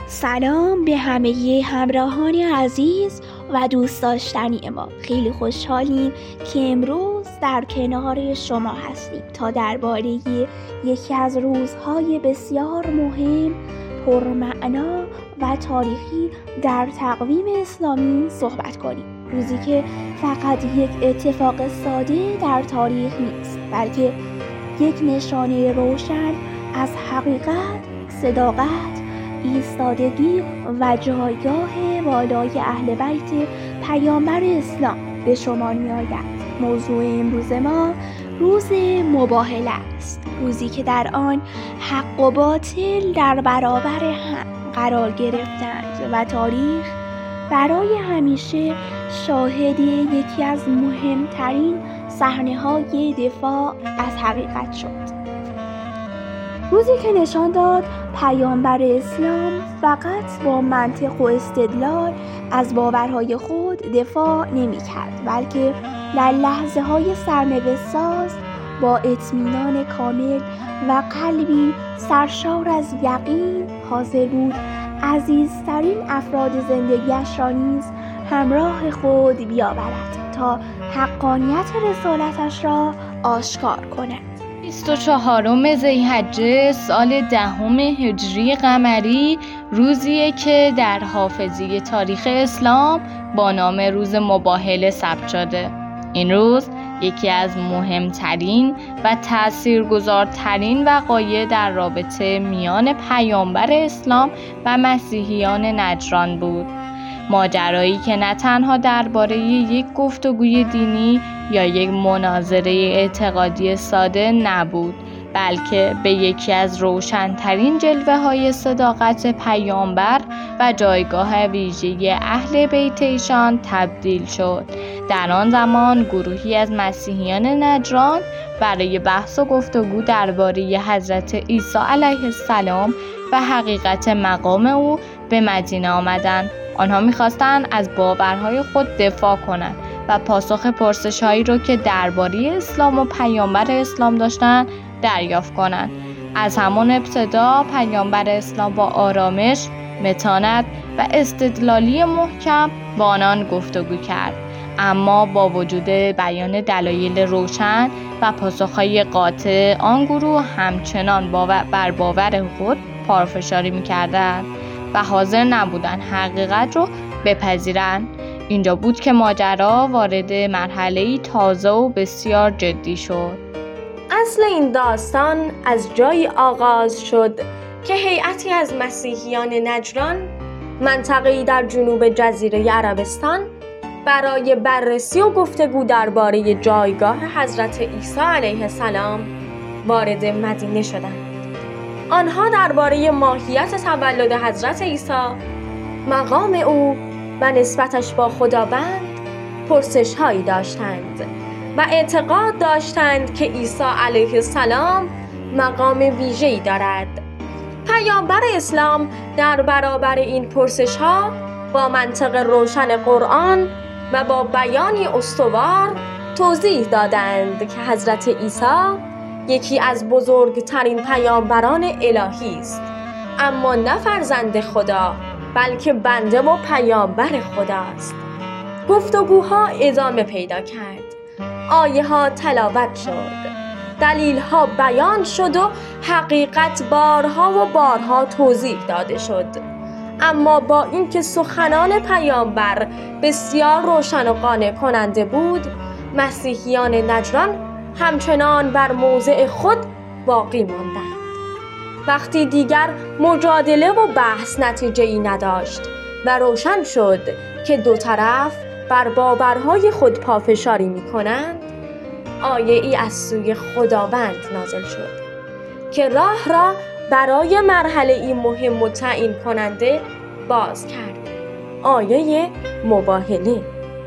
سلام به همه همراهان عزیز و دوست داشتنی ما. خیلی خوشحالیم که امروز در کنار شما هستیم تا درباره یکی از روزهای بسیار مهم، پرمعنا و تاریخی در تقویم اسلامی صحبت کنیم. روزی که فقط یک اتفاق ساده در تاریخ نیست، بلکه یک نشانه روشن از حقیقت، صداقت، ایستادگی و جایگاه والای اهل بیت پیامبر اسلام به شمار می آید. موضوع امروز ما روز مباهله است، روزی که در آن حق و باطل در برابر هم قرار گرفتند و تاریخ برای همیشه شاهد یکی از مهمترین صحنه‌های دفاع از حقیقت شد. روزی که نشان داد پیامبر اسلام فقط با منطق و استدلال از باورهای خود دفاع نمی کرد، بلکه در لحظه های سرنوشت ساز با اطمینان کامل و قلبی سرشار از یقین حاضر بود عزیزترین افراد زندگیش را نیز همراه خود بیاورد تا حقانیت رسالتش را آشکار کند. 24 ذی‌حجه سال 10 هجری قمری روزیه که در حافظه تاریخ اسلام با نام روز مباهله ثبت شده. این روز یکی از مهمترین و تاثیرگذارترین وقایع در رابطه میان پیامبر اسلام و مسیحیان نجران بود. ماجرایی که نه تنها درباره یک گفتگوی دینی یا یک مناظره اعتقادی ساده نبود، بلکه به یکی از روشن‌ترین جلوه‌های صداقت پیامبر و جایگاه ویژه اهل بیت ایشان تبدیل شد. در آن زمان گروهی از مسیحیان نجران برای بحث و گفتگو درباره حضرت عیسی علیه السلام و حقیقت مقام او به مدینه آمدند. آنها می‌خواستند از باورهای خود دفاع کنند و پاسخ پرسش‌هایی را که درباره اسلام و پیامبر اسلام داشتند دریافت کنند. از همان ابتدا پیامبر اسلام با آرامش، متانت و استدلالی محکم با آنان گفتگو کرد، اما با وجود بیان دلایل روشن و پاسخ‌های قاطع، آن گروه همچنان بر باور خود پافشاری می‌کردند و حاضر نبودند حقیقت رو بپذیرند. اینجا بود که ماجرا وارد مرحله‌ای تازه و بسیار جدی شد. اصل این داستان از جایی آغاز شد که هیئتی از مسیحیان نجران، منطقه‌ای در جنوب جزیره عربستان، برای بررسی و گفتگو درباره جایگاه حضرت عیسی علیه السلام وارد مدینه شدند. آنها درباره ماهیت تولد حضرت عیسی، مقام او و نسبتش با خداوند پرسش‌هایی داشتند و اعتقاد داشتند که عیسی علیه السلام مقام ویژه‌ای دارد. پیامبر اسلام در برابر این پرسش‌ها با منطق روشن قرآن و با بیانی استوار توضیح دادند که حضرت عیسی یکی از بزرگترین پیامبران الهی است، اما نه فرزند خدا بلکه بنده و پیامبر خداست. گفتگوها ادامه پیدا کرد، آیه ها تلاوت شد، دلیل ها بیان شد و حقیقت بارها و بارها توضیح داده شد. اما با اینکه سخنان پیامبر بسیار روشن و قانع کننده بود، مسیحیان نجران همچنان بر موضع خود باقی ماندند. وقتی دیگر مجادله و بحث نتیجه‌ای نداشت و روشن شد که دو طرف بر باورهای خود پافشاری می‌کنند، آیه‌ای از سوی خداوند نازل شد که راه را برای مرحله‌ای مهم و تعیین کننده باز کرد. آیه مباهله.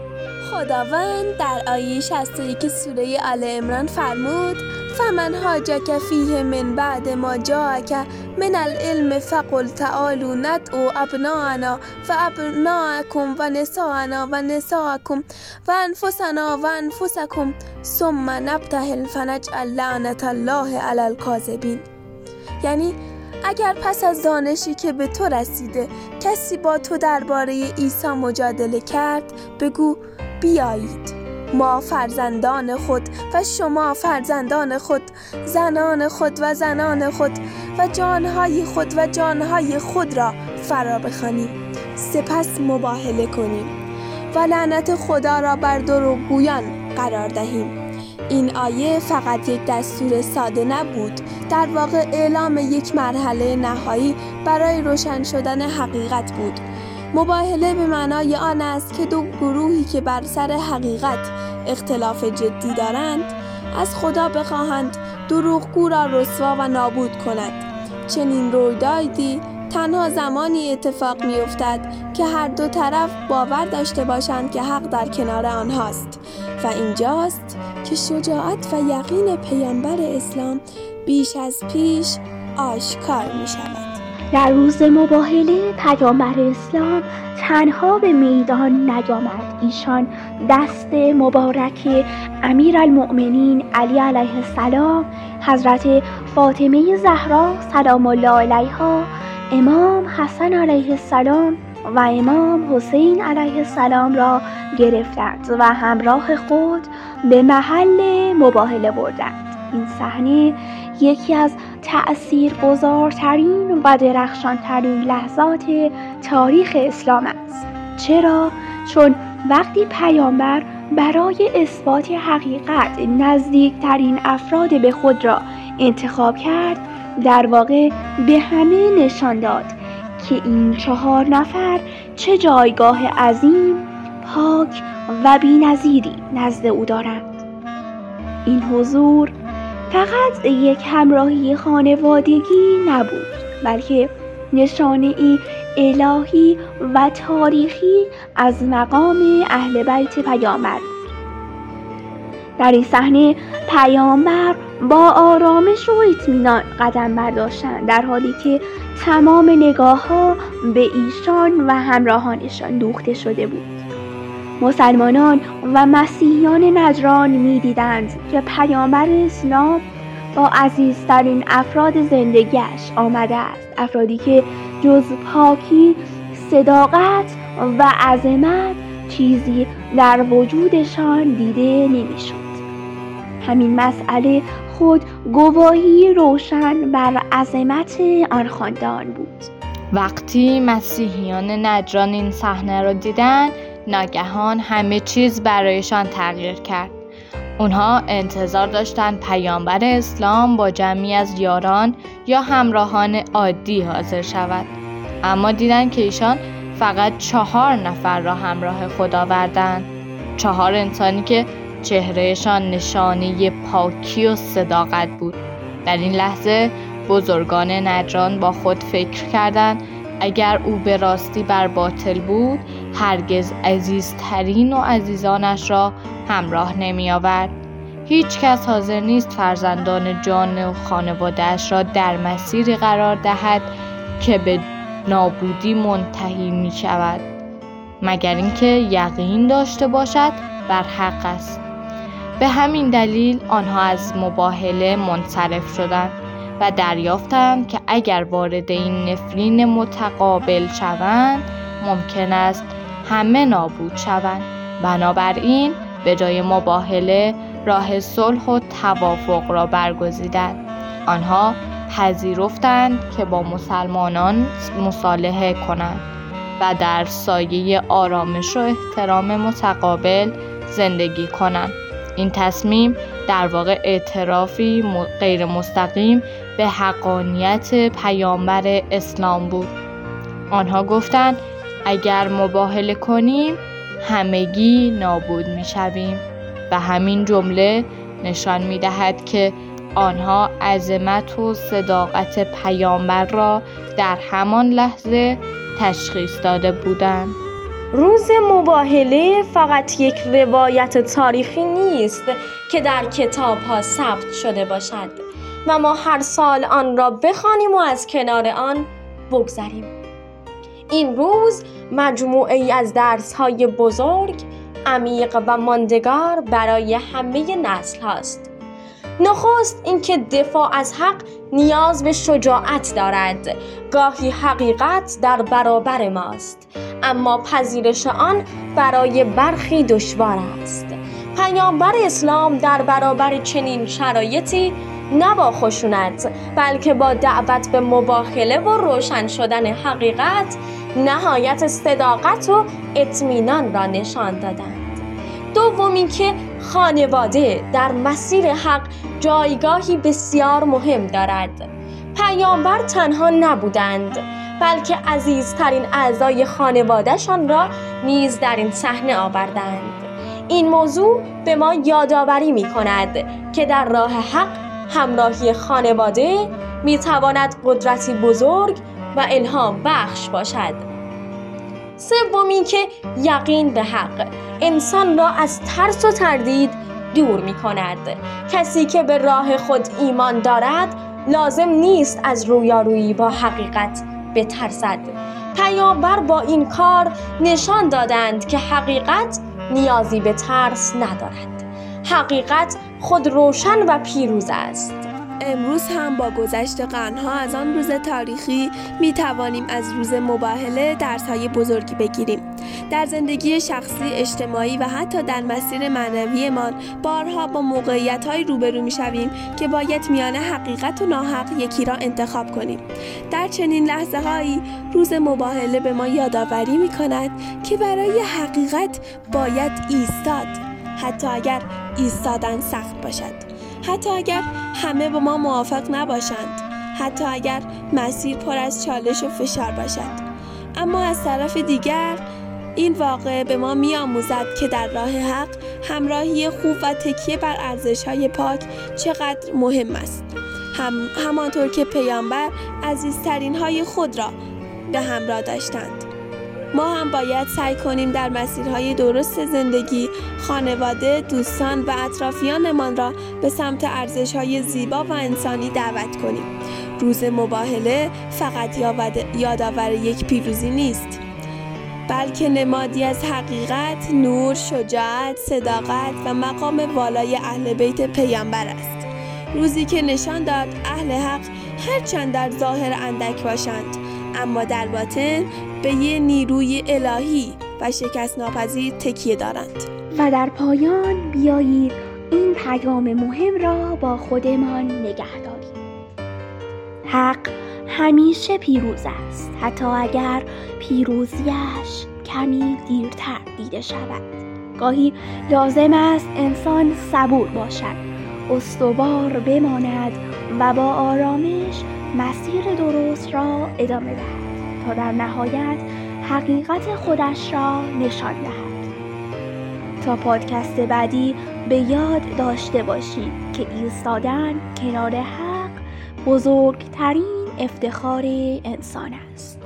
خداوند در آیه 61 سوره آل عمران فرمود: فمن حاجک فیه من بعد ما جاءک من العلم فقل تعالوا ندعو ابناءنا و ابناءکم و نساءنا و نساءکم و انفسنا و انفسکم ثم نبتهل فنجعل لعنة الله علی الکاذبین. یعنی اگر پس از دانشی که به تو رسیده کسی با تو درباره عیسی مجادله کرد، بگو بیایید ما فرزندان خود و شما فرزندان خود، زنان خود و زنان خود و جانهای خود و جانهای خود را فرا بخوانیم، سپس مباهله کنیم و لعنت خدا را بر دروغگویان قرار دهیم. این آیه فقط یک دستور ساده نبود، در واقع اعلام یک مرحله نهایی برای روشن شدن حقیقت بود. مباهله به معنای آن است که دو گروهی که بر سر حقیقت اختلاف جدی دارند از خدا بخواهند دروغگو را رسوا و نابود کند. چنین رویدادی تنها زمانی اتفاق می افتد که هر دو طرف باور داشته باشند که حق در کنار آنهاست و اینجاست که شجاعت و یقین پیامبر اسلام بیش از پیش آشکار می شود. در روز مباهله پیامبر اسلام تنها به میدان نیامد. ایشان دست مبارک امیرالمؤمنین علی علیه السلام، حضرت فاطمه زهرا سلام الله علیها، امام حسن علیه السلام و امام حسین علیه السلام را گرفتند و همراه خود به محل مباهله بردند. این صحنه یکی از تأثیرگذارترین و درخشانترین لحظات تاریخ اسلام است. چرا؟ چون وقتی پیامبر برای اثبات حقیقت نزدیکترین افراد به خود را انتخاب کرد، در واقع به همه نشان داد که این 4 نفر چه جایگاه عظیم، پاک و بی‌نظیری نزد او دارند. این حضور فقط یک همراهی خانوادگی نبود، بلکه نشانه‌ای الهی و تاریخی از مقام اهل بیت پیامبر بود. در این صحنه پیامبر با آرامش و اطمینان قدم برداشتند، در حالی که تمام نگاه‌ها به ایشان و همراهانشان دوخته شده بود. مسلمانان و مسیحیان نجران می‌دیدند که پیامبر اسلام با عزیزترین افراد زندگیش آمده است، افرادی که جز پاکی، صداقت و عظمت چیزی در وجودشان دیده نمی‌شد. همین مسئله خود گواهی روشن بر عظمت آن خاندان بود. وقتی مسیحیان نجران این صحنه را دیدند، ناگهان همه چیز برایشان تغییر کرد. اونها انتظار داشتند پیامبر اسلام با جمعی از یاران یا همراهان عادی حاضر شود، اما دیدند که ایشان فقط 4 نفر را همراه خود آوردند. 4 انسانی که چهرهشان نشانه پاکی و صداقت بود. در این لحظه بزرگان نجران با خود فکر کردند اگر او به راستی بر باطل بود، هرگز عزیزترین و عزیزانش را همراه نمی آورد. هیچ کس حاضر نیست فرزندان جان و خانواده‌اش را در مسیری قرار دهد که به نابودی منتهی می شود، مگر اینکه یقین داشته باشد بر حق است. به همین دلیل آنها از مباهله منصرف شدند و دریافتند که اگر وارد این نفرین متقابل شوند، ممکن است همه نابود شوند. بنابراین به جای مباهله راه صلح و توافق را برگزیدند. آنها پذیرفتند که با مسلمانان مصالحه کنند و در سایه آرامش و احترام متقابل زندگی کنند. این تصمیم در واقع اعترافی غیر مستقیم به حقانیت پیامبر اسلام بود. آنها گفتند اگر مباهله کنیم همگی نابود می‌شویم و همین جمله نشان می‌دهد که آنها عظمت و صداقت پیامبر را در همان لحظه تشخیص داده بودند. روز مباهله فقط یک روایت تاریخی نیست که در کتاب‌ها ثبت شده باشد و ما هر سال آن را بخوانیم و از کنار آن بگذریم. این روز مجموعه‌ای از درس‌های بزرگ، عمیق و ماندگار برای همه نسل هاست. نخست اینکه دفاع از حق نیاز به شجاعت دارد. گاهی حقیقت در برابر ماست، اما پذیرش آن برای برخی دشوار است. پیامبر اسلام در برابر چنین شرایطی نه با خشونت، بلکه با دعوت به مباهله و روشن شدن حقیقت نهایت صداقت و اطمینان را نشان دادند. دومی که خانواده در مسیر حق جایگاهی بسیار مهم دارد. پیامبر تنها نبودند، بلکه عزیزترین اعضای خانواده‌شان را نیز در این صحنه آوردند. این موضوع به ما یادآوری می‌کند که در راه حق همراهی خانواده می‌تواند قدرتی بزرگ و الهام بخش باشد. سومی که یقین به حق انسان را از ترس و تردید دور می‌کند. کسی که به راه خود ایمان دارد لازم نیست از رویارویی با حقیقت بترسد. پیامبر با این کار نشان دادند که حقیقت نیازی به ترس ندارد. حقیقت خود روشن و پیروز است. امروز هم با گذشت قرنها از آن روز تاریخی می توانیم از روز مباهله درس‌های بزرگی بگیریم. در زندگی شخصی، اجتماعی و حتی در مسیر معنویمان بارها با موقعیت‌های روبرو می‌شویم که باید میان حقیقت و ناحق یکی را انتخاب کنیم. در چنین لحظه‌هایی روز مباهله به ما یادآوری می‌کند که برای حقیقت باید ایستاد، حتی اگر ایستادن سخت باشد. حتی اگر همه با ما موافق نباشند، حتی اگر مسیر پر از چالش و فشار باشد. اما از طرف دیگر این واقعه به ما می‌آموزد که در راه حق همراهی خوب و تکیه بر ارزش‌های پاک چقدر مهم است. همانطور که پیامبر عزیزترین‌های خود را به همراه داشتند، ما هم باید سعی کنیم در مسیرهای درست زندگی خانواده، دوستان و اطرافیانمان را به سمت ارزش‌های زیبا و انسانی دعوت کنیم. روز مباهله فقط یادآور یک پیروزی نیست، بلکه نمادی از حقیقت، نور، شجاعت، صداقت و مقام والای اهل بیت پیامبر است. روزی که نشان داد اهل حق هرچند در ظاهر اندک باشند، اما در باطن به یه نیروی الهی و شکست ناپذیر تکیه دارند. و در پایان بیایید این پیام مهم را با خودمان نگه داریم. حق همیشه پیروز است، حتی اگر پیروزیش کمی دیرتر دیده شود. گاهی لازم است انسان صبور باشد، استوار بماند و با آرامش مسیر درست را ادامه دهد تا در نهایت حقیقت خودش را نشان دهد. تا پادکست بعدی به یاد داشته باشید که ایستادن کنار حق بزرگترین افتخار انسان است.